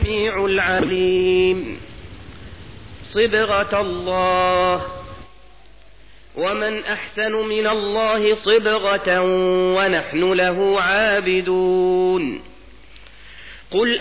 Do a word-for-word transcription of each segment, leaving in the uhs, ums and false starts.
السميع العليم. صبغة الله، ومن أحسن من الله صبغة ونحن له عابدون. قل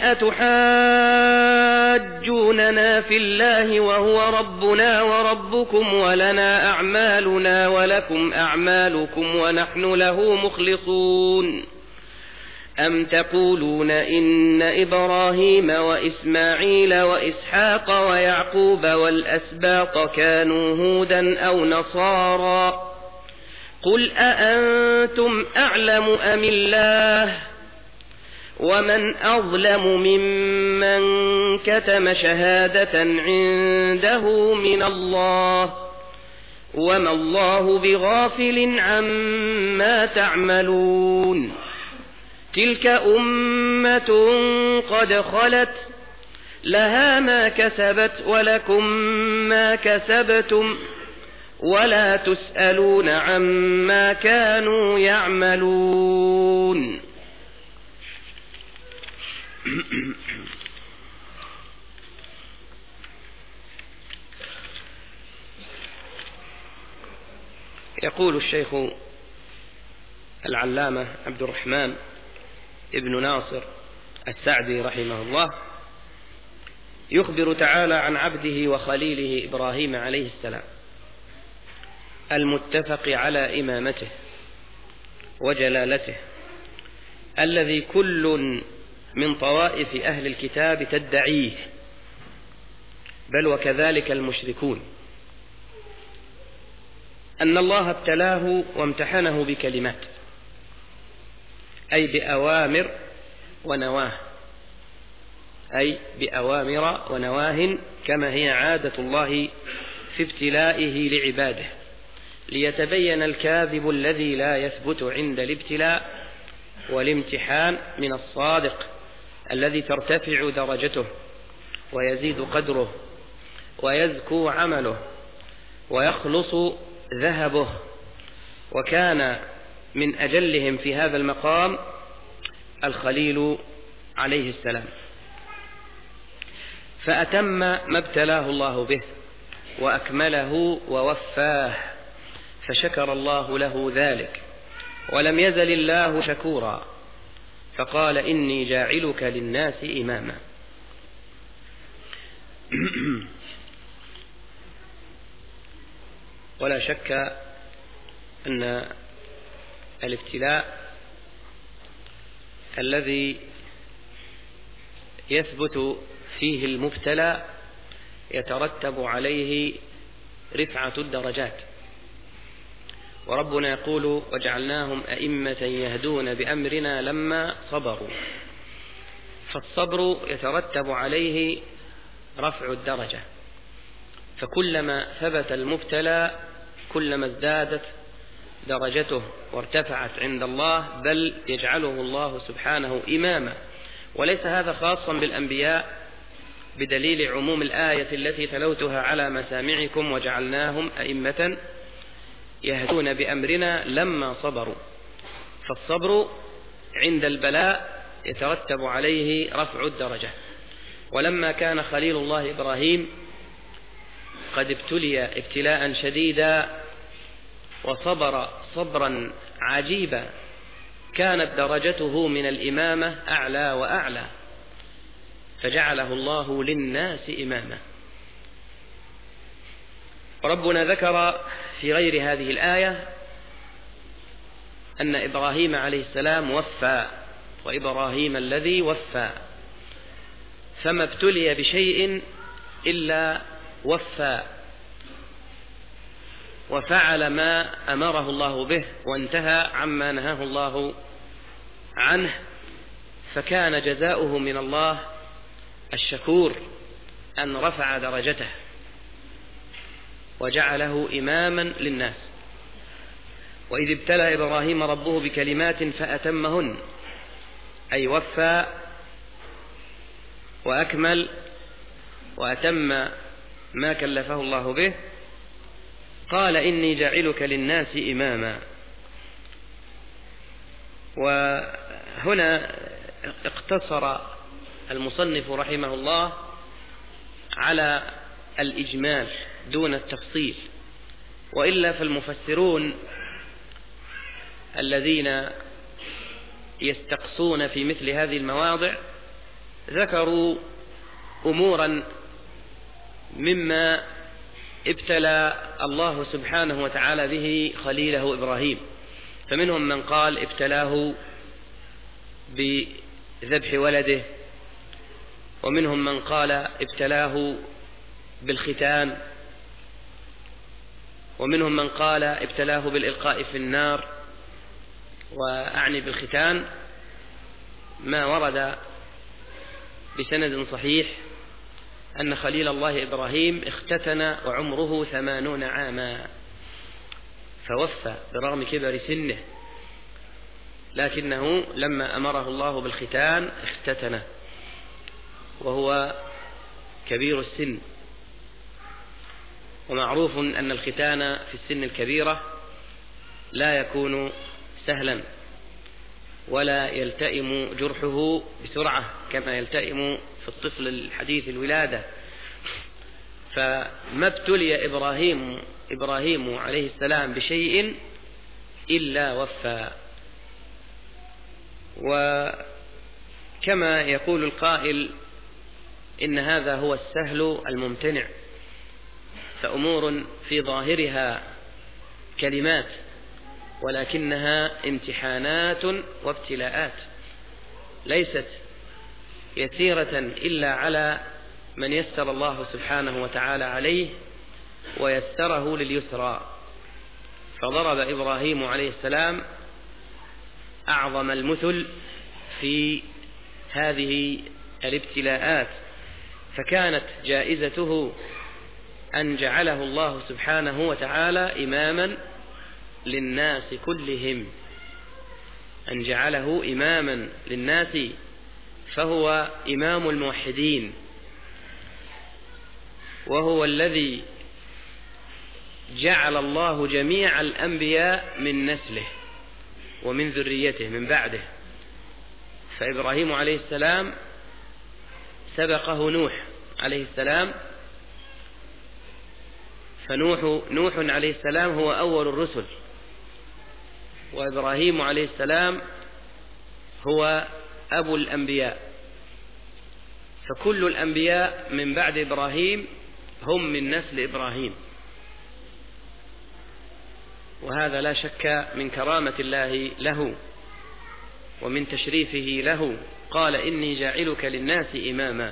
أتحاجوننا في الله وهو ربنا وربكم ولنا أعمالنا ولكم أعمالكم ونحن له مخلصون. أم تقولون إن إبراهيم وإسماعيل وإسحاق ويعقوب والأسباط كانوا هودا أو نصارى؟ قل أأنتم أعلم أم الله؟ ومن أظلم ممن كتم شهادة عنده من الله، وما الله بغافل عما تعملون. تلك أمة قد خلت، لها ما كسبت ولكم ما كسبتم، ولا تسألون عما كانوا يعملون. يقول الشيخ العلامة عبد الرحمن ابن ناصر السعدي رحمه الله، يخبر تعالى عن عبده وخليله إبراهيم عليه السلام المتفق على إمامته وجلالته، الذي كل من طوائف أهل الكتاب تدعيه، بل وكذلك المشركون، أن الله ابتلاه وامتحنه بكلمات، أي بأوامر ونواه، أي بأوامر ونواه كما هي عادة الله في ابتلائه لعباده، ليتبين الكاذب الذي لا يثبت عند الابتلاء والامتحان من الصادق الذي ترتفع درجته ويزيد قدره ويزكو عمله ويخلص ذهبه. وكان من أجلهم في هذا المقام الخليل عليه السلام، فأتم ما ابتلاه الله به وأكمله ووفاه، فشكر الله له ذلك، ولم يزل الله شكورا، فقال إني جاعلك للناس إماما. ولا شك أن الابتلاء الذي يثبت فيه المبتلى يترتب عليه رفعة الدرجات، وربنا يقول وجعلناهم أئمة يهدون بأمرنا لما صبروا، فالصبر يترتب عليه رفع الدرجة، فكلما ثبت المبتلى كلما ازدادت درجته وارتفعت عند الله، بل يجعله الله سبحانه إماما. وليس هذا خاصا بالأنبياء بدليل عموم الآية التي تلوتها على مسامعكم وجعلناهم أئمة يهدون بأمرنا لما صبروا، فالصبر عند البلاء يترتب عليه رفع الدرجة. ولما كان خليل الله إبراهيم قد ابتلي ابتلاء شديدا وصبر صبرا عجيبا، كانت درجته من الإمامة أعلى وأعلى، فجعله الله للناس إماما. ربنا ذكر في غير هذه الآية أن إبراهيم عليه السلام وفى، وإبراهيم الذي وفى، فما ابتلي بشيء إلا وفى وفعل ما أمره الله به وانتهى عما نهاه الله عنه، فكان جزاؤه من الله الشكور أن رفع درجته وجعله إماما للناس. وإذ ابتلى إبراهيم ربه بكلمات فأتمهن، أي وفى وأكمل وأتم ما كلفه الله به. قال إني جاعلك للناس إماما. وهنا اقتصر المصنف رحمه الله على الإجمال دون التفصيل، وإلا فالمفسرون الذين يستقصون في مثل هذه المواضع ذكروا أمورا مما ابتلى الله سبحانه وتعالى به خليله إبراهيم، فمنهم من قال ابتلاه بذبح ولده، ومنهم من قال ابتلاه بالختان، ومنهم من قال ابتلاه بالإلقاء في النار. وأعني بالختان ما ورد بسند صحيح أن خليل الله إبراهيم اختتن وعمره ثمانون عاما فوفى برغم كبر سنه، لكنه لما أمره الله بالختان اختتنه وهو كبير السن. ومعروف أن الختان في السن الكبيرة لا يكون سهلا ولا يلتئم جرحه بسرعة كما يلتئم في الطفل الحديث الولادة. فما ابتلي إبراهيم إبراهيم عليه السلام بشيء إلا وفى. وكما يقول القائل إن هذا هو السهل الممتنع، فأمور في ظاهرها كلمات ولكنها امتحانات وابتلاءات ليست يسيرة إلا على من يسر الله سبحانه وتعالى عليه ويسره لليسرى. فضرب إبراهيم عليه السلام أعظم المثل في هذه الابتلاءات، فكانت جائزته أن جعله الله سبحانه وتعالى إماما للناس كلهم، أن جعله إماما للناس، فهو إمام الموحدين، وهو الذي جعل الله جميع الأنبياء من نسله ومن ذريته من بعده. فإبراهيم عليه السلام سبقه نوح عليه السلام، فنوح نوح عليه السلام هو أول الرسل، وإبراهيم عليه السلام هو أبو الأنبياء، فكل الأنبياء من بعد إبراهيم هم من نسل إبراهيم. وهذا لا شك من كرامة الله له ومن تشريفه له. قال إني جاعلك للناس إماما،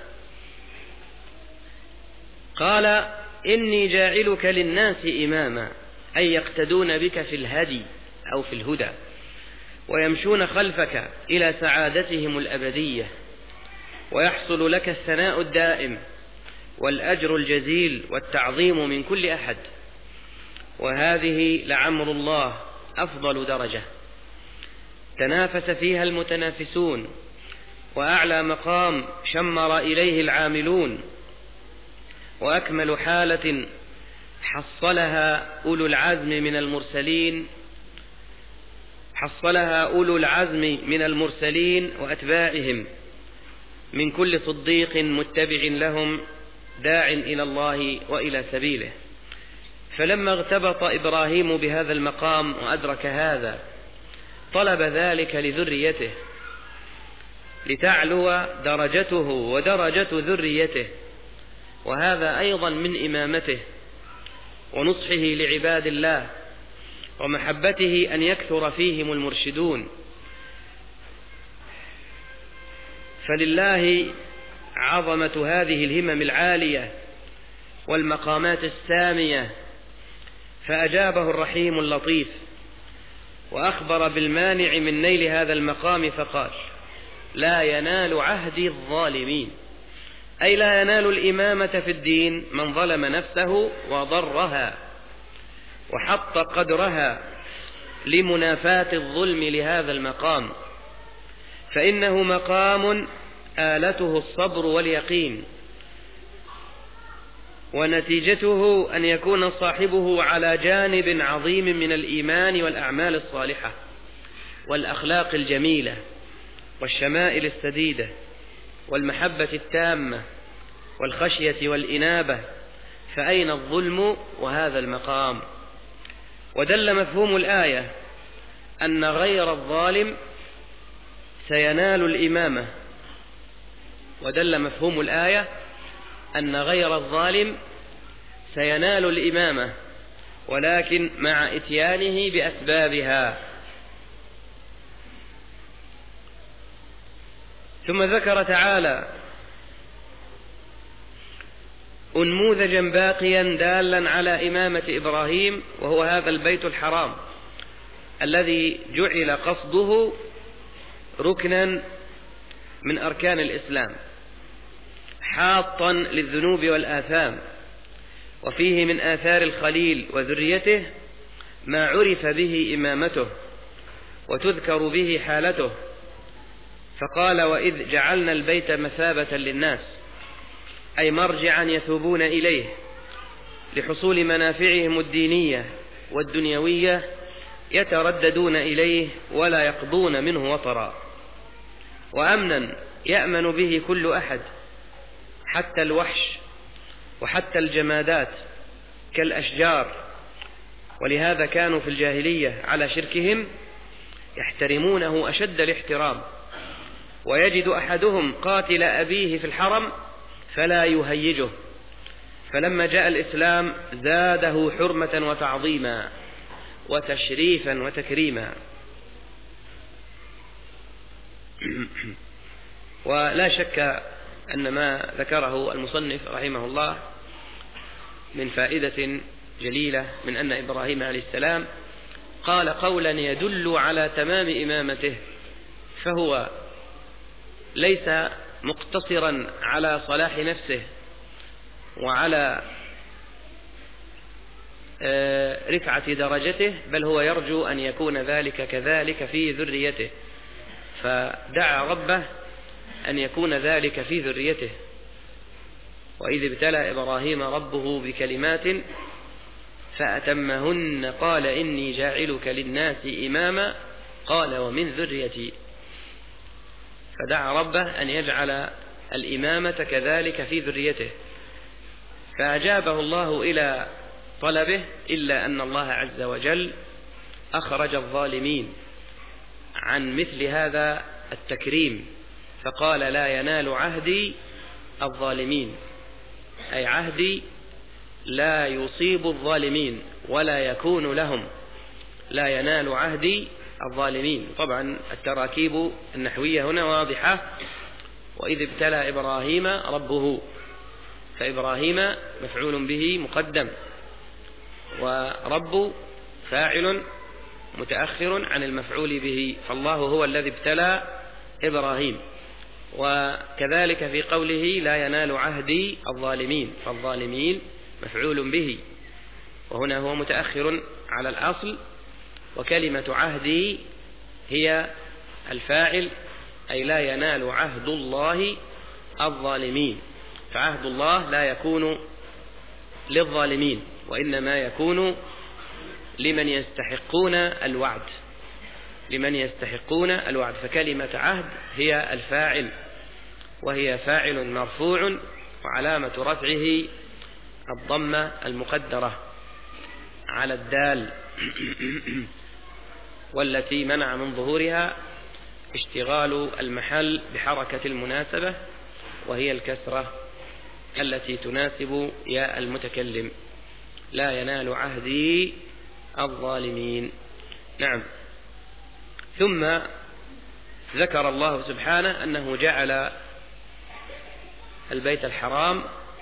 قال إني جاعلك للناس إماما أي يقتدون بك في الهدي أو في الهدى ويمشون خلفك إلى سعادتهم الأبدية، ويحصل لك الثناء الدائم والأجر الجزيل والتعظيم من كل أحد. وهذه لعمر الله أفضل درجة تنافس فيها المتنافسون، وأعلى مقام شمر إليه العاملون، وأكمل حالة حصلها أولو العزم من المرسلين حصلها أولو العزم من المرسلين وأتباعهم من كل صديق متبع لهم داع إلى الله وإلى سبيله. فلما اغتبط إبراهيم بهذا المقام وأدرك هذا طلب ذلك لذريته لتعلو درجته ودرجة ذريته، وهذا أيضا من إمامته ونصحه لعباد الله ومحبته أن يكثر فيهم المرشدون. فلله عظمة هذه الهمم العالية والمقامات السامية، فأجابه الرحيم اللطيف وأخبر بالمانع من نيل هذا المقام فقال: لا ينال عهدي الظالمين، أي لا ينال الإمامة في الدين من ظلم نفسه وضرها وحط قدرها لمنافاة الظلم لهذا المقام، فإنه مقام آلته الصبر واليقين، ونتيجته أن يكون صاحبه على جانب عظيم من الإيمان والأعمال الصالحة والأخلاق الجميلة والشمائل السديدة والمحبة التامة والخشية والإنابة، فأين الظلم وهذا المقام؟ ودل مفهوم الآية أن غير الظالم سينال الإمامة ودل مفهوم الآية أن غير الظالم سينال الإمامة، ولكن مع إتيانه بأسبابها. ثم ذكر تعالى أنموذجا باقيا دالا على إمامة إبراهيم، وهو هذا البيت الحرام الذي جعل قصده ركنا من أركان الإسلام، حاطا للذنوب والآثام، وفيه من آثار الخليل وذريته ما عرف به إمامته وتذكر به حالته. فقال: وإذ جعلنا البيت مثابة للناس، أي مرجعا يثوبون إليه لحصول منافعهم الدينية والدنيوية، يترددون إليه ولا يقضون منه وطرا، وأمنا يأمن به كل أحد حتى الوحش وحتى الجمادات كالأشجار. ولهذا كانوا في الجاهلية على شركهم يحترمونه أشد الاحترام، ويجد أحدهم قاتل أبيه في الحرم فلا يهيجه، فلما جاء الإسلام زاده حرمة وتعظيما وتشريفا وتكريما. ولا شك أن ما ذكره المصنف رحمه الله من فائدة جليلة من أن إبراهيم عليه السلام قال قولا يدل على تمام إمامته، فهو ليس مقتصرا على صلاح نفسه وعلى رفعة درجته، بل هو يرجو أن يكون ذلك كذلك في ذريته، فدعا ربه أن يكون ذلك في ذريته. وإذ ابتلى إبراهيم ربه بكلمات فأتمهن قال إني جاعلك للناس إماما قال ومن ذريتي، فدعا ربه أن يجعل الإمامة كذلك في ذريته، فأجابه الله إلى طلبه، إلا أن الله عز وجل أخرج الظالمين عن مثل هذا التكريم، فقال لا ينال عهدي الظالمين، أي عهدي لا يصيب الظالمين ولا يكون لهم، لا ينال عهدي الظالمين. طبعا التراكيب النحوية هنا واضحة، وإذ ابتلى إبراهيم ربه، فإبراهيم مفعول به مقدم، ورب فاعل متأخر عن المفعول به، فالله هو الذي ابتلى إبراهيم. وكذلك في قوله لا ينال عهدي الظالمين، فالظالمين مفعول به، وهنا هو متأخر على الأصل، وكلمة عهدي هي الفاعل، أي لا ينال عهد الله الظالمين، فعهد الله لا يكون للظالمين وإنما يكون لمن يستحقون الوعد، لمن يستحقون الوعد، فكلمة عهد هي الفاعل، وهي فاعل مرفوع، وعلامة رفعه الضمة المقدرة على الدال والتي منع من ظهورها اشتغال المحل بحركة المناسبة، وهي الكسرة التي تناسب ياء المتكلم، لا ينال عهدي الظالمين. نعم. ثم ذكر الله سبحانه أنه جعل البيت الحرام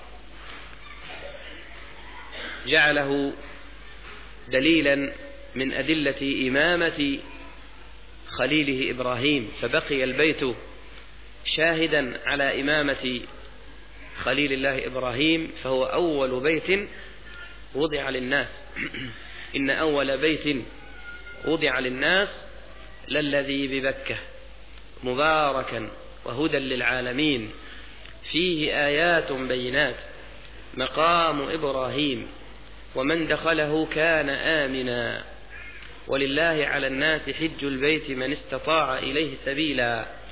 جعله دليلا من أدلة إمامة خليله إبراهيم، فبقي البيت شاهدا على إمامة خليل الله إبراهيم، فهو أول بيت وضع للناس. إن أول بيت وضع للناس للذي ببكة مباركا وهدى للعالمين فيه آيات بينات مقام إبراهيم ومن دخله كان آمنا ولله على الناس حج البيت من استطاع إليه سبيلا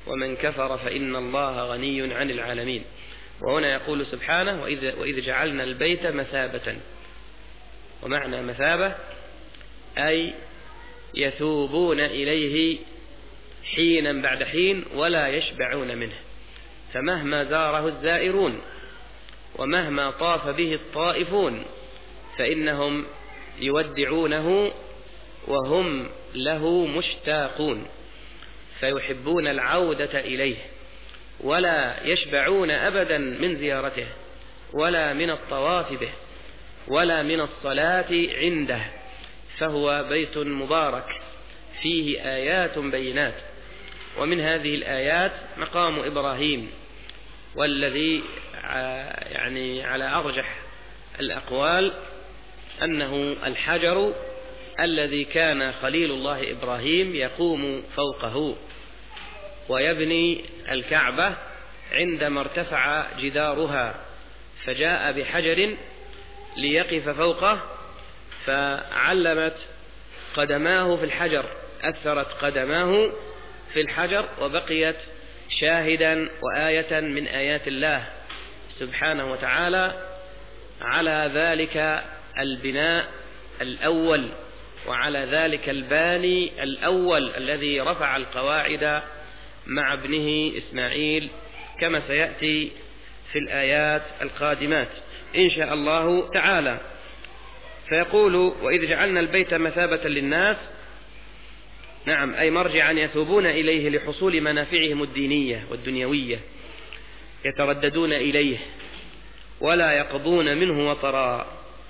ومن كفر فإن الله غني عن العالمين. وهنا يقول سبحانه وإذ, وإذ جعلنا البيت مثابة. ومعنى مثابة أي يثوبون إليه حينا بعد حين ولا يشبعون منه، فمهما زاره الزائرون ومهما طاف به الطائفون فإنهم يودعونه وهم له مشتاقون، فيحبون العودة إليه ولا يشبعون أبدا من زيارته ولا من الطواف به ولا من الصلاة عنده، فهو بيت مبارك فيه آيات بينات. ومن هذه الآيات مقام إبراهيم، والذي يعني على أرجح الأقوال أنه الحجر الذي كان خليل الله إبراهيم يقوم فوقه ويبني الكعبة عندما ارتفع جدارها، فجاء بحجر ليقف فوقه فعلمت قدماه في الحجر، أثرت قدماه في الحجر وبقيت شاهدا وآية من آيات الله سبحانه وتعالى على ذلك البناء الأول وعلى ذلك الباني الأول الذي رفع القواعد مع ابنه إسماعيل، كما سيأتي في الآيات القادمات إن شاء الله تعالى. فيقول وإذ جعلنا البيت مثابة للناس، نعم، أي مرجعا يثوبون إليه لحصول منافعهم الدينية والدنيوية، يترددون إليه ولا يقضون منه وطرا،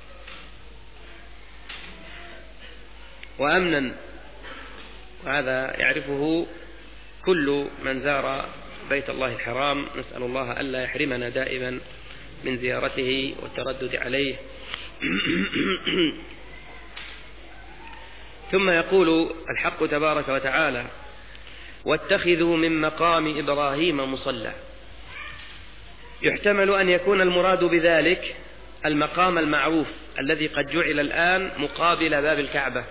وأمنا. وهذا يعرفه كل من زار بيت الله الحرام، نسأل الله ألا يحرمنا دائما من زيارته والتردد عليه. ثم يقول الحق تبارك وتعالى واتخذوا من مقام إبراهيم مصلى. يحتمل أن يكون المراد بذلك المقام المعروف الذي قد جعل الآن مقابل باب الكعبة،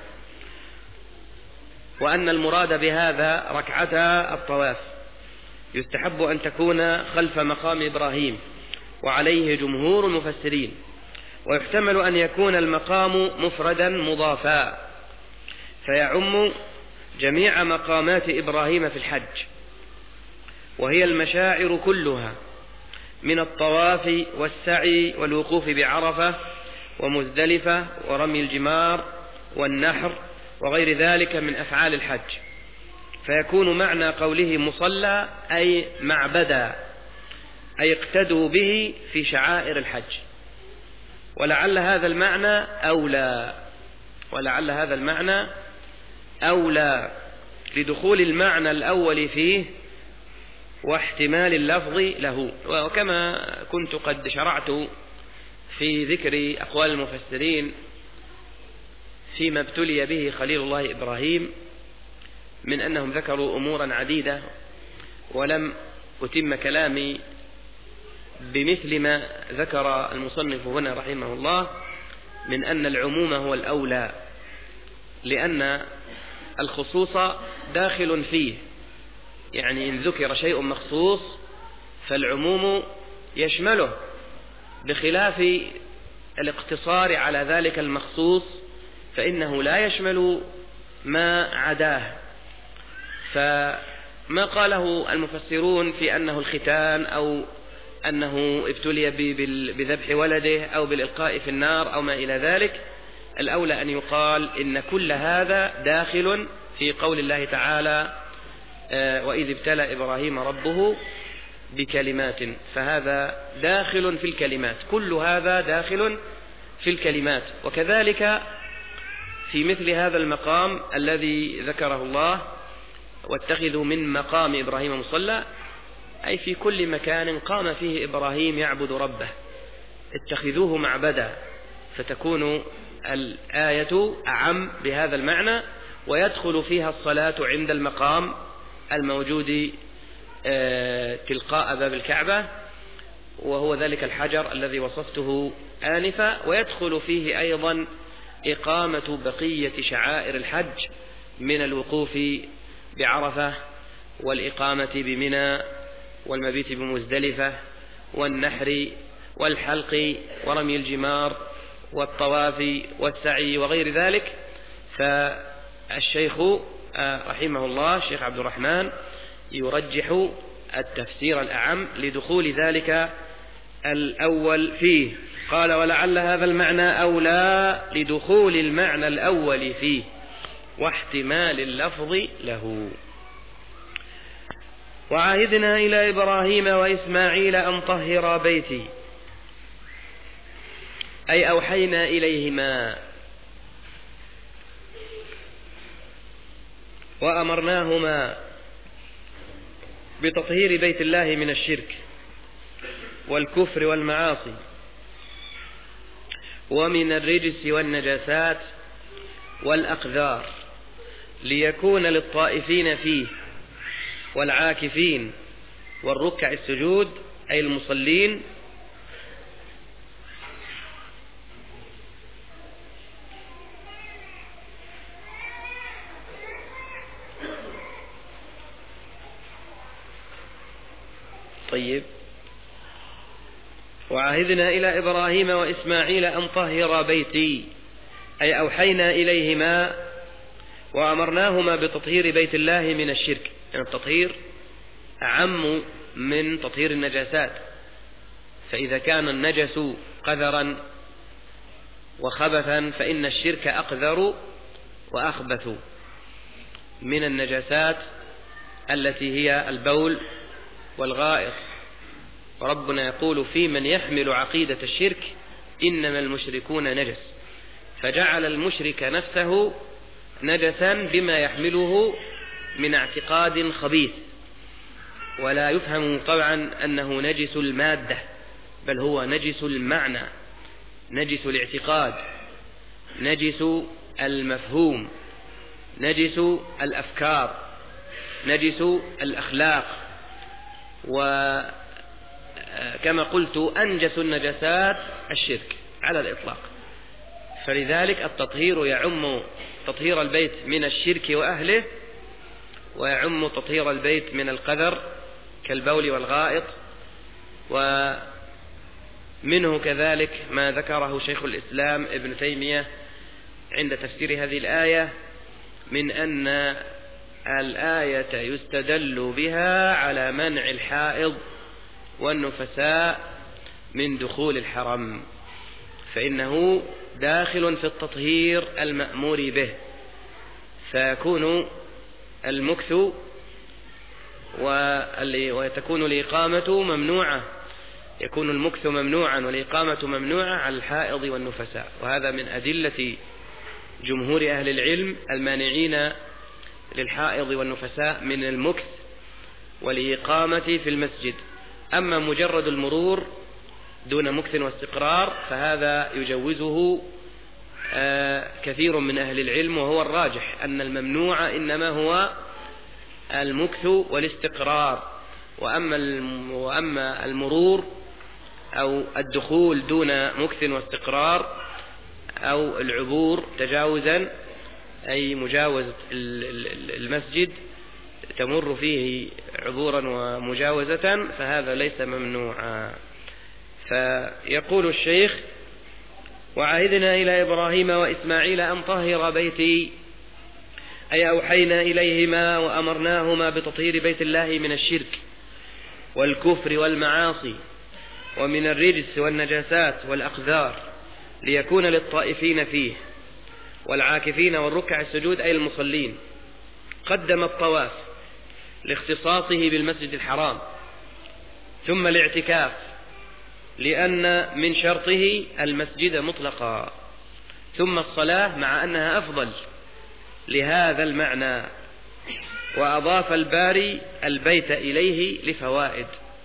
وأن المراد بهذا ركعتا الطواف، يستحب أن تكون خلف مقام إبراهيم، وعليه جمهور المفسرين. ويحتمل أن يكون المقام مفردا مضافا فيعم جميع مقامات إبراهيم في الحج، وهي المشاعر كلها من الطواف والسعي والوقوف بعرفة ومزدلفة ورمي الجمار والنحر وغير ذلك من أفعال الحج. فيكون معنى قوله مصلى أي معبدا، أي اقتدوا به في شعائر الحج. ولعل هذا المعنى أولى ولعل هذا المعنى أولى لدخول المعنى الأول فيه واحتمال اللفظ له. وكما كنت قد شرعت في ذكر أقوال المفسرين فيما ابتلي به خليل الله إبراهيم من أنهم ذكروا أمورا عديدة، ولم أتم كلامي بمثل ما ذكر المصنف هنا رحمه الله من أن العموم هو الأولى، لأن الخصوص داخل فيه، يعني إن ذكر شيء مخصوص فالعموم يشمله، بخلاف الاقتصار على ذلك المخصوص فإنه لا يشمل ما عداه. فما قاله المفسرون في أنه الختان أو أنه ابتلي بذبح ولده أو بالإلقاء في النار أو ما إلى ذلك، الأولى أن يقال إن كل هذا داخل في قول الله تعالى وإذ ابتلى إبراهيم ربه بكلمات، فهذا داخل في الكلمات، كل هذا داخل في الكلمات. وكذلك في مثل هذا المقام الذي ذكره الله واتخذوا من مقام إبراهيم مصلى، أي في كل مكان قام فيه إبراهيم يعبد ربه اتخذوه معبدا، فتكون الآية أعم بهذا المعنى، ويدخل فيها الصلاة عند المقام الموجود تلقاء باب الكعبة، وهو ذلك الحجر الذي وصفته آنفا، ويدخل فيه أيضا إقامة بقية شعائر الحج من الوقوف بعرفة والإقامة بمنى والمبيت بمزدلفة والنحر والحلق ورمي الجمار والطواف والسعي وغير ذلك. فالشيخ رحمه الله الشيخ عبد الرحمن يرجح التفسير الأعم لدخول ذلك الأول فيه. قال: ولعل هذا المعنى أولى لدخول المعنى الأول فيه واحتمال اللفظ له. وعهدنا إلى إبراهيم وإسماعيل أن طهرا بيتي، أي أوحينا إليهما وأمرناهما بتطهير بيت الله من الشرك والكفر والمعاصي ومن الرجس والنجاسات والأقذار، ليكون للطائفين فيه والعاكفين والركع السجود أي المصلين طيب. وعهدنا إلى إبراهيم وإسماعيل أن طهرا بيتي، أي أوحينا إليهما وأمرناهما بتطهير بيت الله من الشرك. يعني التطهير أعم من تطهير النجاسات، فإذا كان النجس قذرا وخبثا فإن الشرك أقذر وأخبث من النجاسات التي هي البول والغائط. وربنا يقول: في من يحمل عقيدة الشرك إنما المشركون نجس، فجعل المشرك نفسه نجسا بما يحمله من اعتقاد خبيث. ولا يفهم طبعا أنه نجس المادة، بل هو نجس المعنى، نجس الاعتقاد، نجس المفهوم، نجس الأفكار، نجس الأخلاق. وكما قلت أنجس النجسات الشرك على الإطلاق. فلذلك التطهير يعم تطهير البيت من الشرك وأهله، ويعم تطهير البيت من القذر كالبول والغائط. ومنه كذلك ما ذكره شيخ الإسلام ابن تيمية عند تفسير هذه الآية من أن الآية يستدل بها على منع الحائض والنفساء من دخول الحرم، فإنه داخل في التطهير المأمور به، فيكون المكث وتكون الإقامة ممنوعة، يكون المكث ممنوعا والإقامة ممنوعة على الحائض والنفساء. وهذا من أدلة جمهور أهل العلم المانعين للحائض والنفساء من المكث والإقامة في المسجد. أما مجرد المرور دون مكث واستقرار فهذا يجوزه كثير من أهل العلم، وهو الراجح أن الممنوع إنما هو المكث والاستقرار. وأما المرور أو الدخول دون مكث واستقرار أو العبور تجاوزا أي مجاوزة المسجد تمر فيه عبورا ومجاوزة، فهذا ليس ممنوعا. فيقول الشيخ: وعهدنا إلى إبراهيم وإسماعيل أن طهر بيتي، أي أوحينا إليهما وأمرناهما بتطهير بيت الله من الشرك والكفر والمعاصي ومن الرجس والنجاسات والأقذار، ليكون للطائفين فيه والعاكفين والركع السجود أي المصلين. قدم الطواف لاختصاصه بالمسجد الحرام، ثم الاعتكاف لأن من شرطه المسجد مطلقا، ثم الصلاة مع أنها أفضل لهذا المعنى. وأضاف الباري البيت إليه لفوائد،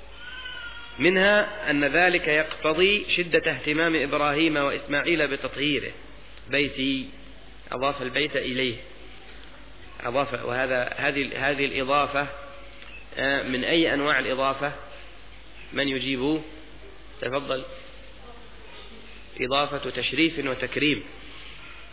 منها أن ذلك يقتضي شدة اهتمام إبراهيم وإسماعيل بتطهيره. بيتي أضاف البيت إليه، أضاف. وهذا هذه هذه الإضافة من أي أنواع الإضافة؟ من يجيب؟ تفضل. إضافة تشريف وتكريم،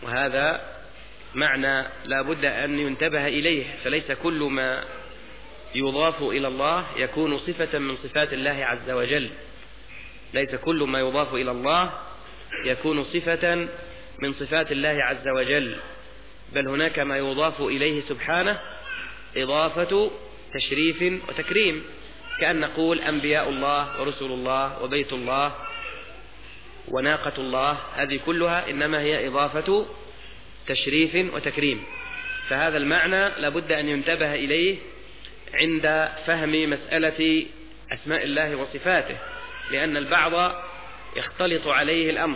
وهذا معنى لا بد أن ينتبه إليه. فليس كل ما يضاف إلى الله يكون صفة من صفات الله عز وجل. ليس كل ما يضاف إلى الله يكون صفة من صفات الله عز وجل، بل هناك ما يضاف إليه سبحانه إضافة تشريف وتكريم، كأن نقول أنبياء الله ورسل الله وبيت الله وناقة الله، هذه كلها إنما هي إضافة تشريف وتكريم. فهذا المعنى لابد أن ينتبه إليه عند فهم مسألة أسماء الله وصفاته، لأن البعض يختلط عليه الأمر،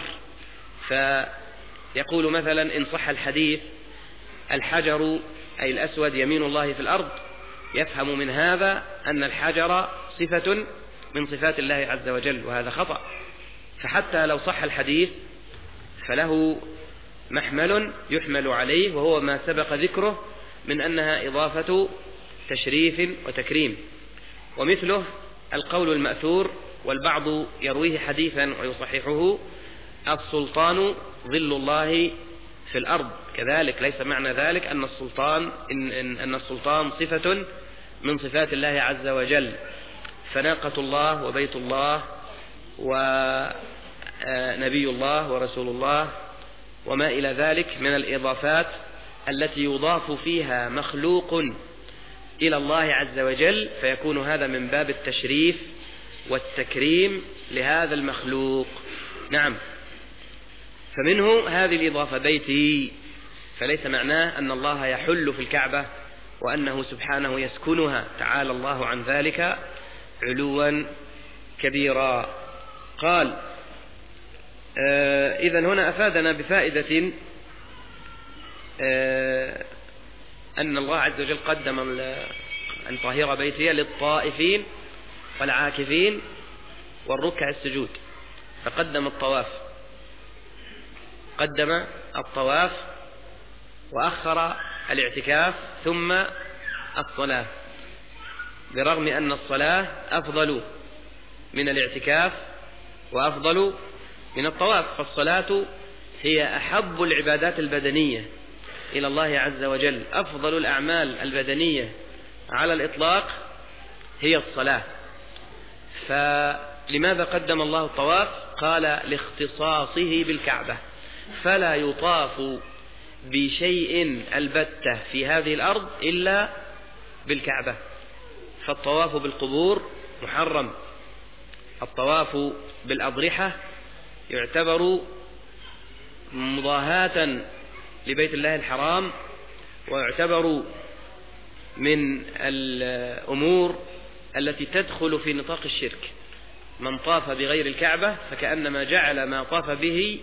فيقول مثلا إن صح الحديث الحجر أي الأسود يمين الله في الأرض، يفهم من هذا أن الحجر صفة من صفات الله عز وجل، وهذا خطأ. فحتى لو صح الحديث فله محمل يحمل عليه، وهو ما سبق ذكره من أنها إضافة تشريف وتكريم. ومثله القول المأثور، والبعض يرويه حديثا ويصححه: السلطان ظل الله في الأرض. كذلك ليس معنى ذلك أن السلطان إن, إن, أن السلطان صفة من صفات الله عز وجل. فناقة الله وبيت الله ونبي الله ورسول الله وما إلى ذلك من الإضافات التي يضاف فيها مخلوق إلى الله عز وجل، فيكون هذا من باب التشريف والتكريم لهذا المخلوق. نعم. فمنه هذه الإضافة بيتي، فليس معناه أن الله يحل في الكعبة وأنه سبحانه يسكنها، تعالى الله عن ذلك علوا كبيرا. قال آه إذن هنا أفادنا بفائدة آه أن الله عز وجل قدم أن طهر بيتي للطائفين والعاكفين والركع السجود، فقدم الطواف، قدم الطواف وأخر الاعتكاف ثم الصلاة، برغم أن الصلاة أفضل من الاعتكاف وأفضل من الطواف. فالصلاة هي أحب العبادات البدنية إلى الله عز وجل، أفضل الأعمال البدنية على الإطلاق هي الصلاة. فلماذا قدم الله الطواف؟ قال لاختصاصه بالكعبة، فلا يطاف بشيء البتة في هذه الأرض إلا بالكعبة. فالطواف بالقبور محرم، الطواف بالأضرحة يعتبر مضاهاة لبيت الله الحرام، ويعتبر من الأمور التي تدخل في نطاق الشرك. من طاف بغير الكعبة فكأنما جعل ما طاف به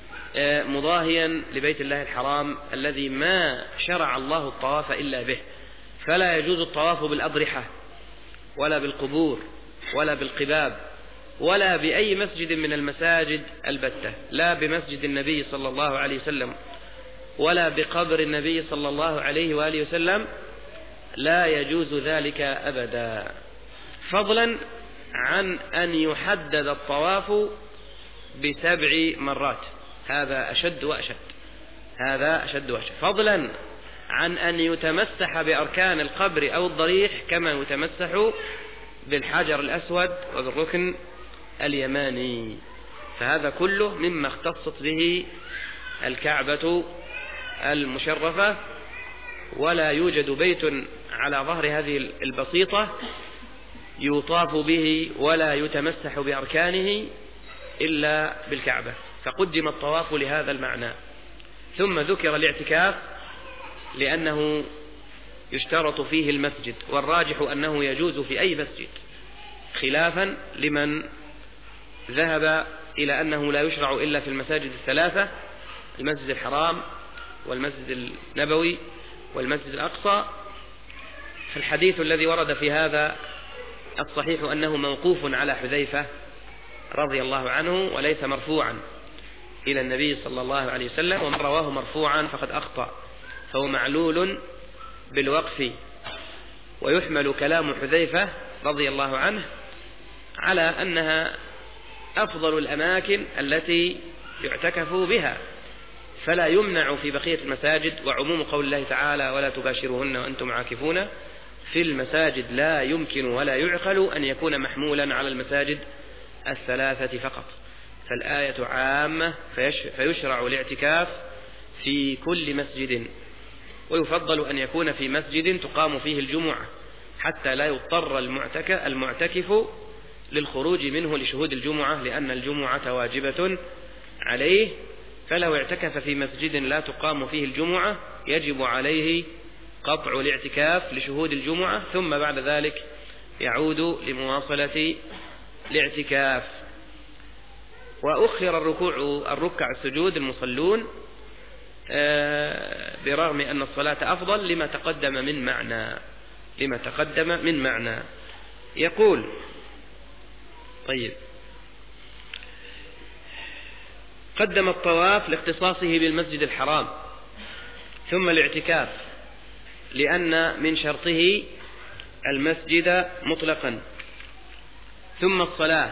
مضاهيا لبيت الله الحرام الذي ما شرع الله الطواف إلا به. فلا يجوز الطواف بالأضرحة ولا بالقبور ولا بالقباب ولا بأي مسجد من المساجد البتة، لا بمسجد النبي صلى الله عليه وسلم ولا بقبر النبي صلى الله عليه وآله وسلم، لا يجوز ذلك أبدا، فضلا عن أن يحدد الطواف بسبع مرات، هذا أشد وأشد، هذا أشد وأشد، فضلا عن أن يتمسح بأركان القبر أو الضريح كما يتمسح بالحجر الأسود وبالركن اليماني. فهذا كله مما اختصت به الكعبة المشرفة، ولا يوجد بيت على ظهر هذه البسيطة يطاف به ولا يتمسح بأركانه إلا بالكعبة، فقدم الطواف لهذا المعنى. ثم ذكر الاعتكاف لأنه يشترط فيه المسجد، والراجح أنه يجوز في أي مسجد، خلافا لمن ذهب إلى أنه لا يشرع إلا في المساجد الثلاثة: المسجد الحرام والمسجد النبوي والمسجد الأقصى. فالحديث الذي ورد في هذا الصحيح أنه موقوف على حذيفة رضي الله عنه وليس مرفوعا إلى النبي صلى الله عليه وسلم، ومن رواه مرفوعا فقد أخطأ، فهو معلول بالوقف. ويحمل كلام حذيفة رضي الله عنه على أنها أفضل الأماكن التي يعتكف بها، فلا يمنع في بقية المساجد، وعموم قول الله تعالى: ولا تباشروهن وأنتم عاكفون في المساجد لا يمكن ولا يعقل أن يكون محمولا على المساجد الثلاثة فقط، فالآية عامة فيشرع الاعتكاف في كل مسجد، ويفضل أن يكون في مسجد تقام فيه الجمعة حتى لا يضطر المعتكف للخروج منه لشهود الجمعة، لأن الجمعة واجبة عليه، فلو اعتكف في مسجد لا تقام فيه الجمعة يجب عليه قطع الاعتكاف لشهود الجمعة، ثم بعد ذلك يعود لمواصلة الاعتكاف. وأخر الركوع الركع السجود المصلون برغم أن الصلاة أفضل لما تقدم من معنى لما تقدم من معنى يقول طيب قدم الطواف لاختصاصه بالمسجد الحرام، ثم الاعتكاف لأن من شرطه المسجد مطلقا، ثم الصلاة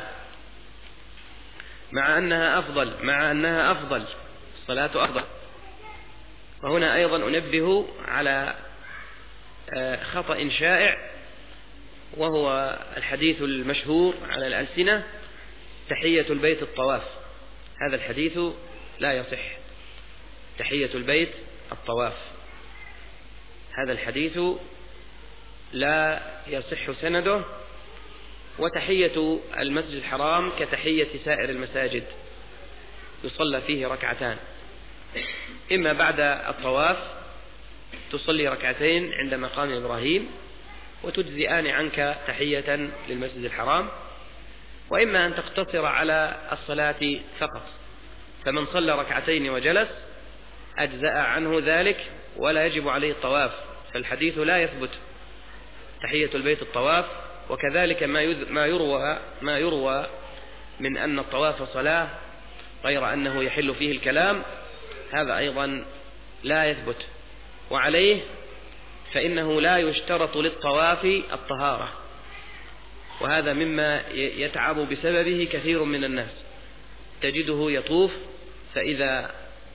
مع أنها أفضل مع أنها أفضل الصلاة أفضل. وهنا أيضا أنبه على خطأ شائع، وهو الحديث المشهور على الألسنة تحية البيت الطواف. هذا الحديث لا يصح. تحية البيت الطواف هذا الحديث لا يصح سنده، وتحية المسجد الحرام كتحية سائر المساجد، يصلى فيه ركعتان، إما بعد الطواف تصلي ركعتين عند مقام إبراهيم وتجزئان عنك تحية للمسجد الحرام، وإما أن تقتصر على الصلاة فقط، فمن صلى ركعتين وجلس أجزأ عنه ذلك ولا يجب عليه الطواف، فالحديث لا يثبت تحية البيت الطواف. وكذلك ما يروى ما يروى من أن الطواف صلاة غير أنه يحل فيه الكلام، هذا أيضا لا يثبت. وعليه فإنه لا يشترط للطواف الطهارة، وهذا مما يتعب بسببه كثير من الناس، تجده يطوف فإذا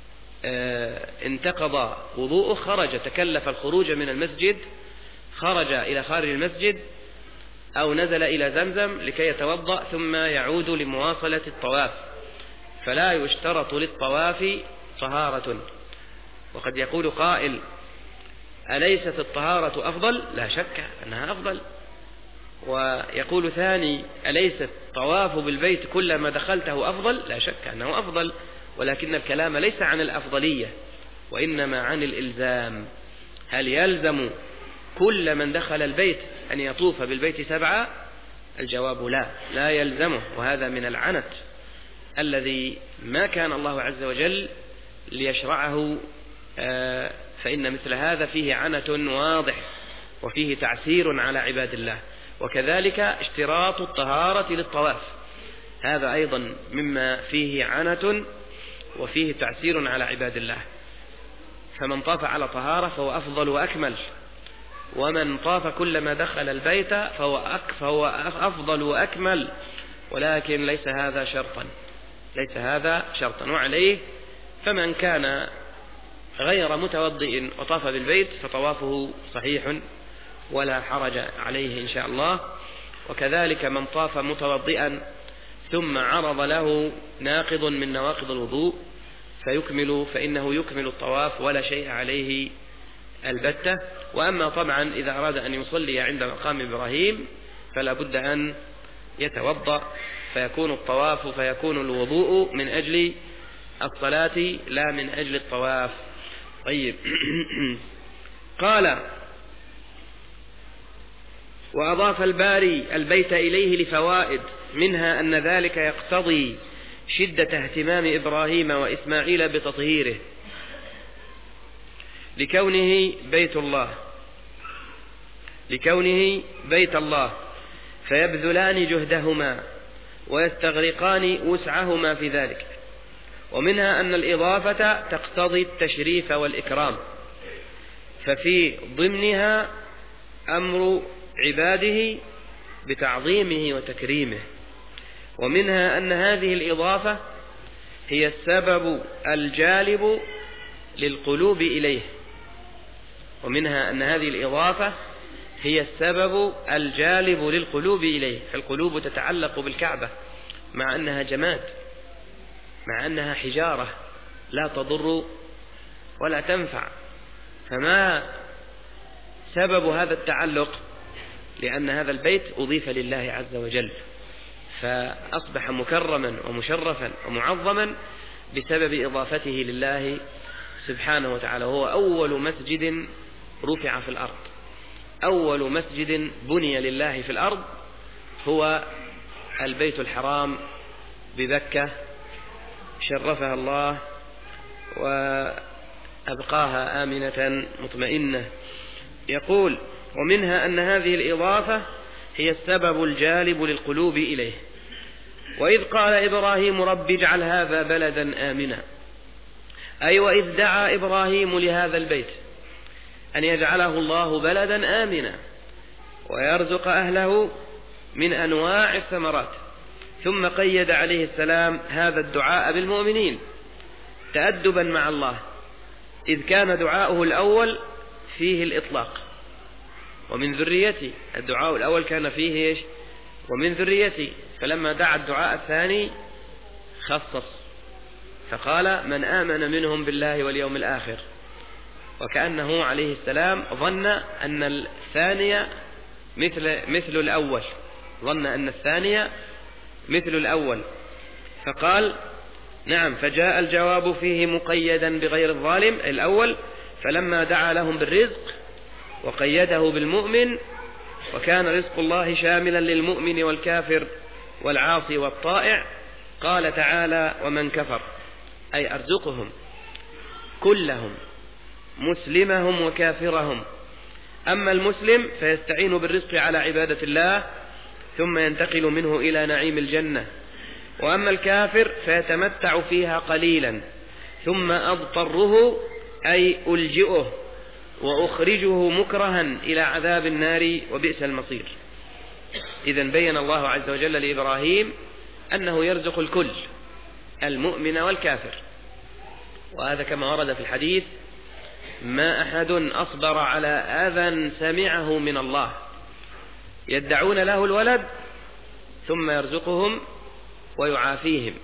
انتقض وضوءه خرج، تكلف الخروج من المسجد، خرج إلى خارج المسجد أو نزل إلى زمزم لكي يتوضأ ثم يعود لمواصلة الطواف، فلا يشترط للطواف طهارة. وقد يقول قائل: أليست الطهارة أفضل؟ لا شك أنها أفضل. ويقول ثاني: أليس الطواف بالبيت كلما دخلته أفضل؟ لا شك أنه أفضل، ولكن الكلام ليس عن الأفضلية وإنما عن الإلزام. هل يلزم كل من دخل البيت أن يطوف بالبيت سبعة؟ الجواب لا، لا يلزمه، وهذا من العنت الذي ما كان الله عز وجل ليشرعه، فإن مثل هذا فيه عنت واضح وفيه تعسير على عباد الله. وكذلك اشتراط الطهارة للطواف، هذا أيضا مما فيه عنت وفيه تعسير على عباد الله. فمن طاف على طهارة فهو أفضل وأكمل، ومن طاف كلما دخل البيت فهو, أك فهو أفضل وأكمل، ولكن ليس هذا شرطا ليس هذا شرطا وعليه فمن كان غير متوضئ وطاف بالبيت فطوافه صحيح ولا حرج عليه إن شاء الله. وكذلك من طاف متوضئا ثم عرض له ناقض من نواقض الوضوء فيكمل فإنه يكمل الطواف ولا شيء عليه البتة. وأما طبعا إذا أراد أن يصلي عند مقام إبراهيم فلا بد أن يتوضأ، فيكون الطواف فيكون الوضوء من أجل الصلاة لا من أجل الطواف. طيب قال: وأضاف الباري البيت إليه لفوائد، منها أن ذلك يقتضي شدة اهتمام إبراهيم وإسماعيل بتطهيره لكونه بيت الله لكونه بيت الله فيبذلان جهدهما ويستغرقان وسعهما في ذلك. ومنها أن الإضافة تقتضي التشريف والإكرام، ففي ضمنها أمر عباده بتعظيمه وتكريمه. ومنها أن هذه الإضافة هي السبب الجالب للقلوب إليه ومنها أن هذه الإضافة هي السبب الجالب للقلوب إليه، فالقلوب تتعلق بالكعبة مع أنها جماد، مع أنها حجارة لا تضر ولا تنفع. فما سبب هذا التعلق؟ لأن هذا البيت أضيف لله عز وجل، فأصبح مكرما ومشرفا ومعظما بسبب إضافته لله سبحانه وتعالى. وهو أول مسجد رفع في الأرض، أول مسجد بني لله في الأرض هو البيت الحرام ببكة، شرفها الله وأبقاها آمنة مطمئنة. يقول: ومنها أن هذه الإضافة هي السبب الجالب للقلوب إليه. وإذ قال إبراهيم: رب اجعل هذا بلدا آمنا، أي وإذ دعا إبراهيم لهذا البيت أن يجعله الله بلدا آمنا ويرزق أهله من أنواع الثمرات. ثم قيد عليه السلام هذا الدعاء بالمؤمنين تأدبا مع الله، إذ كان دعاؤه الأول فيه الإطلاق ومن ذريتي. الدعاء الأول كان فيه إيش؟ ومن ذريتي. فلما دعا الدعاء الثاني خصص فقال: من آمن منهم بالله واليوم الآخر. وكأنه عليه السلام ظن أن الثانية مثل مثل الأول، ظن أن الثانية مثل الأول، فقال: نعم. فجاء الجواب فيه مقيدا بغير الظالم الأول، فلما دعا لهم بالرزق وقيده بالمؤمن، وكان رزق الله شاملا للمؤمن والكافر والعاصي والطائع، قال تعالى: ومن كفر، أي أرزقهم كلهم، مسلمهم وكافرهم. أما المسلم فيستعين بالرزق على عبادة الله ثم ينتقل منه إلى نعيم الجنة، وأما الكافر فيتمتع فيها قليلا ثم أضطره، أي ألجئه وأخرجه مكرها إلى عذاب النار وبئس المصير. إذن بين الله عز وجل لإبراهيم أنه يرزق الكل، المؤمن والكافر. وهذا كما ورد في الحديث: ما أحد أصبر على أذى سمعه من الله، يدعون له الولد ثم يرزقهم ويعافيهم،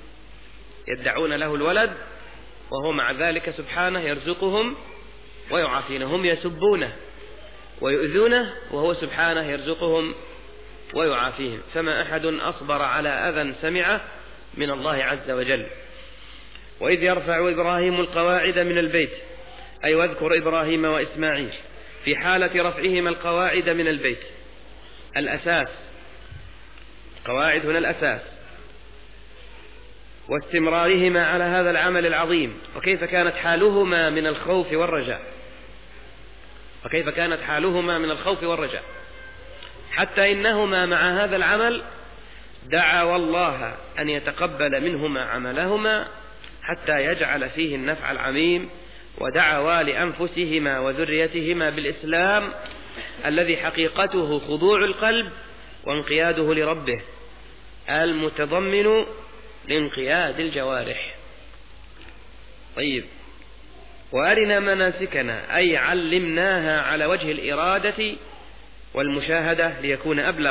يدعون له الولد وهو مع ذلك سبحانه يرزقهم ويعافيهم. هم يسبونه ويؤذونه وهو سبحانه يرزقهم ويعافيهم. فما أحد أصبر على أذى سمعه من الله عز وجل. وإذ يرفع إبراهيم القواعد من البيت، أي واذكر إبراهيم وإسماعيل في حالة رفعهما القواعد من البيت، الأساس، قواعد هنا الأساس، واستمرارهما على هذا العمل العظيم، وكيف كانت حالهما من الخوف والرجاء، وكيف كانت حالهما من الخوف والرجاء، حتى إنهما مع هذا العمل دعوا الله أن يتقبل منهما عملهما حتى يجعل فيه النفع العميم، ودعوا لأنفسهما وذريتهما بالإسلام الذي حقيقته خضوع القلب وانقياده لربه المتضمن لانقياد الجوارح. طيب، وأرنا مناسكنا، أي علمناها على وجه الإرادة والمشاهدة ليكون أبلغ.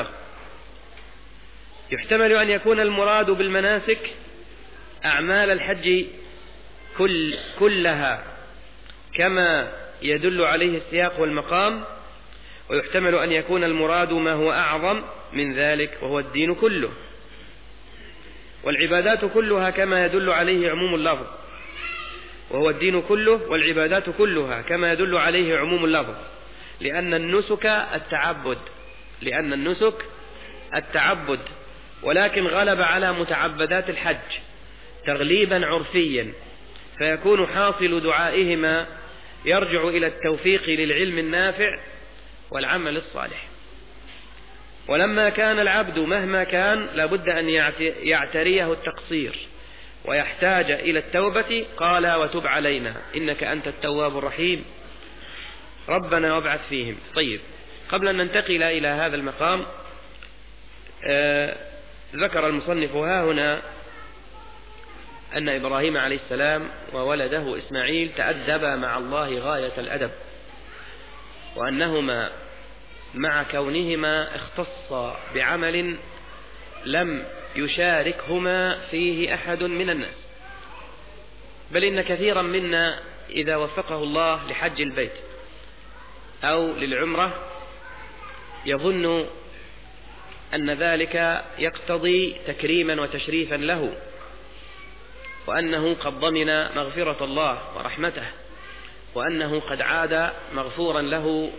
يحتمل أن يكون المراد بالمناسك أعمال الحج كل كلها كما يدل عليه السياق والمقام، ويحتمل أن يكون المراد ما هو أعظم من ذلك وهو الدين كله، والعبادات كلها كما يدل عليه عموم اللفظ، وهو الدين كله والعبادات كلها كما يدل عليه عموم اللفظ، لأن النسك التعبد لأن النسك التعبد ولكن غلب على متعبدات الحج تغليبا عرفيا، فيكون حاصل دعائهما يرجع إلى التوفيق للعلم النافع والعمل الصالح. ولما كان العبد مهما كان لابد أن يعتريه التقصير ويحتاج إلى التوبة، قال: وتب علينا إنك أنت التواب الرحيم ربنا وابعث فيهم. طيب، قبل أن ننتقل إلى هذا المقام، آه ذكر المصنف ها هنا أن إبراهيم عليه السلام وولده إسماعيل تأدبا مع الله غاية الأدب، وأنهما مع كونهما اختصا بعمل لم يشاركهما فيه أحد من الناس. بل إن كثيرا منا إذا وفقه الله لحج البيت أو للعمرة يظن أن ذلك يقتضي تكريما وتشريفا له، وأنه قد ضمن مغفرة الله ورحمته، وأنه قد عاد مغفورا له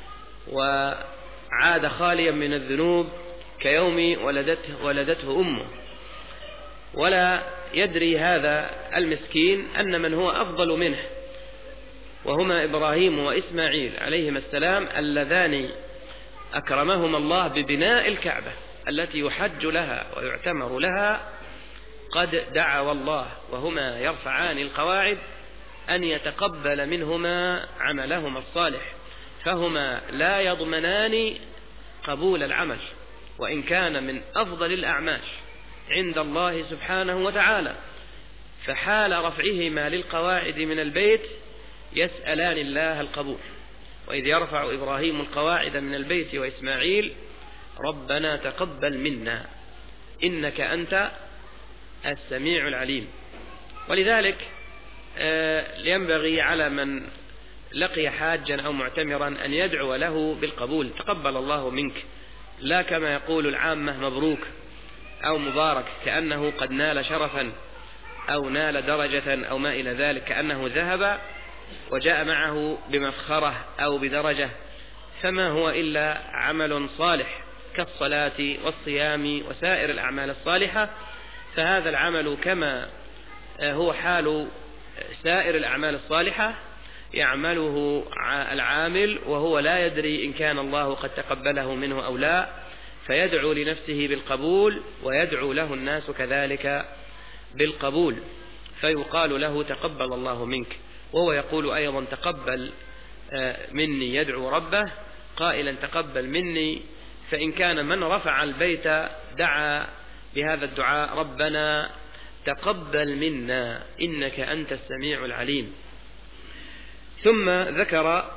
وعاد خاليا من الذنوب كيوم ولدته, ولدته أمه. ولا يدري هذا المسكين أن من هو أفضل منه، وهما إبراهيم وإسماعيل عليهما السلام، اللذان أكرمهما الله ببناء الكعبة التي يحج لها ويعتمر لها، قد دعوا الله وهما يرفعان القواعد أن يتقبل منهما عملهما الصالح، فهما لا يضمنان قبول العمل وإن كان من أفضل الأعمال عند الله سبحانه وتعالى. فحال رفعهما للقواعد من البيت يسألان الله القبول. وإذ يرفع إبراهيم القواعد من البيت وإسماعيل ربنا تقبل منا إنك أنت السميع العليم. ولذلك ينبغي على من لقي حاجا أو معتمرا أن يدعو له بالقبول، تقبل الله منك، لا كما يقول العامة مبروك أو مبارك، كأنه قد نال شرفا أو نال درجة أو ما إلى ذلك، كأنه ذهب وجاء معه بمفخرة أو بدرجة، فما هو إلا عمل صالح كالصلاة والصيام وسائر الأعمال الصالحة. فهذا العمل كما هو حال سائر الأعمال الصالحة يعمله العامل وهو لا يدري إن كان الله قد تقبله منه أو لا، فيدعو لنفسه بالقبول ويدعو له الناس كذلك بالقبول، فيقال له تقبل الله منك. وهو يقول أيضا تقبل مني، يدعو ربه قائلا تقبل مني. فإن كان من رفع البيت دعا بهذا الدعاء ربنا تقبل منا إنك أنت السميع العليم. ثم ذكر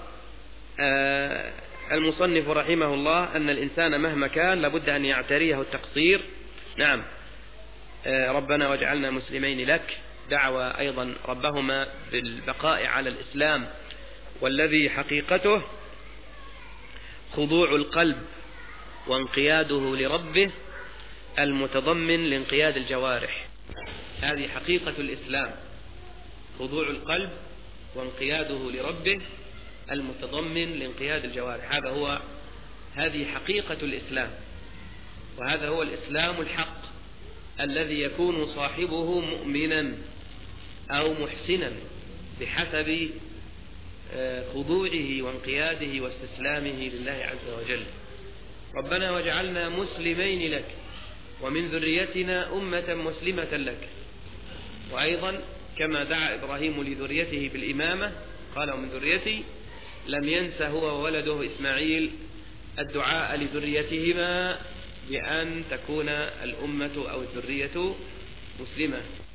المصنف رحمه الله أن الإنسان مهما كان لابد أن يعتريه التقصير. نعم، ربنا واجعلنا مسلمين لك، دعوى أيضا ربهما بالبقاء على الإسلام، والذي حقيقته خضوع القلب وانقياده لربه المتضمن لانقياد الجوارح. هذه حقيقة الإسلام، خضوع القلب وانقياده لربه المتضمن لانقياد الجوارح. هذا هو هذه حقيقة الإسلام، وهذا هو الإسلام الحق الذي يكون صاحبه مؤمنا أو محسنا بحسب خضوعه وانقياده واستسلامه لله عز وجل. ربنا واجعلنا مسلمين لك ومن ذريتنا أمة مسلمة لك. وأيضا كما دعا إبراهيم لذريته بالإمامة قال ومن ذريتي، لم ينس هو وولده إسماعيل الدعاء لذريتهما بأن تكون الأمة أو الذرية مسلمة.